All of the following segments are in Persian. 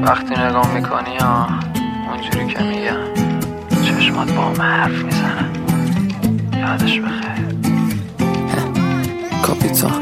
وقتی نگاه میکنی ها اونجوری که میگم چشمات با هم حرف میزنن. یادش بخیر کاپیتان.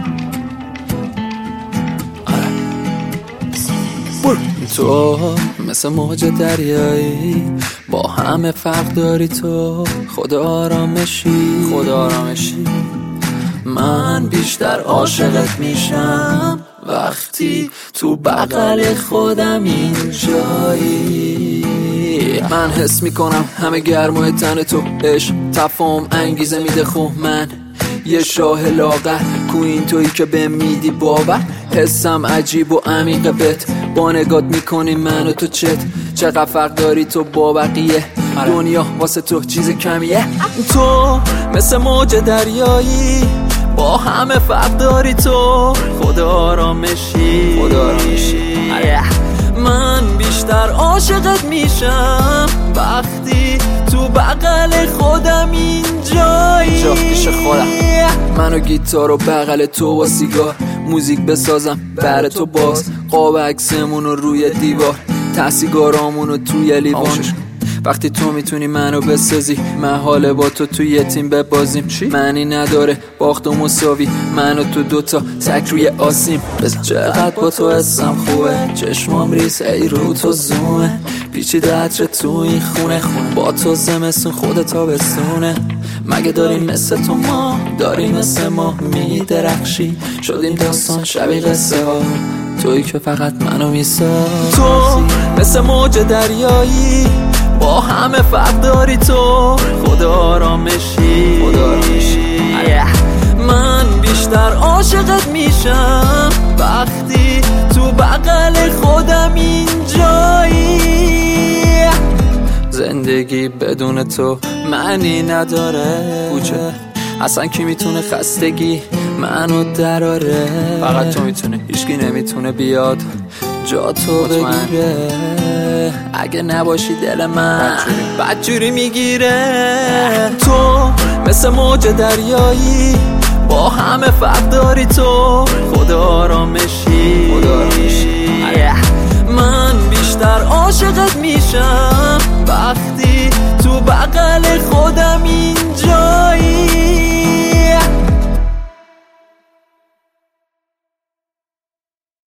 آره تو مثل موج دریایی با همه فرق داری، تو خدا آرامشی، خدا آرامشی. من بیشتر عاشقت میشم وقتی تو بغل خودم اینجایی. من حس میکنم همه گرمای تن تو، عشق تفاهم انگیزه میده. خب من یه شاه لاغر کو این تویی که به میدی باور. حسم عجیب و عمیقه بهت، با نگات میکنی من و تو چقدر فرق داری تو با بقیه. دنیا واسه تو چیز کمیه. تو مثل موج دریایی با همه فرق داری، تو خدا آرامشی، خدا آرامشی. من بیشتر عاشقت میشم وقتی تو بغل خودم اینجایی. پیش خودم من و گیتار و بغل تو با سیگار موزیک بسازم بر تو، باز قاب عکسمونو روی دیوار، تحصیلگارامونو توی لیوان. وقتی تو میتونی منو بسازی، من حاله با تو توی یه تیم ببازیم. معنی نداره باخت و مساوی، من و تو دوتا تک روی آسیم. چقدر با تو حسم خوبه، چشمام ریز ای رو تو زومه. پیچیده عطر تو این خونه با تو زمستون خودتا بستونه. مگه داریم مثل تو ما، داریم مثل ما میدرخشی. شدیم داستان شبیه قصه ها، تویی که فقط منو میسازی. تو مثل موج دریایی با همه فرق داری، تو خدا آرامشی، خدا آرامشی. من بیشتر عاشقت میشم وقتی تو بغل خودم اینجایی. زندگی بدون تو معنی نداره، کوچه اصلا کی میتونه خستگی منو دراره. فقط تو میتونه، هیچکی نمیتونه بیاد جا تو بگیره. اگه نباشی دل من بدجوری میگیره. تو مثل موج دریایی با همه فرق داری، تو خدا آرامشی، خدا آرامشی. من بیشتر عاشقت میشم وقتی تو بغل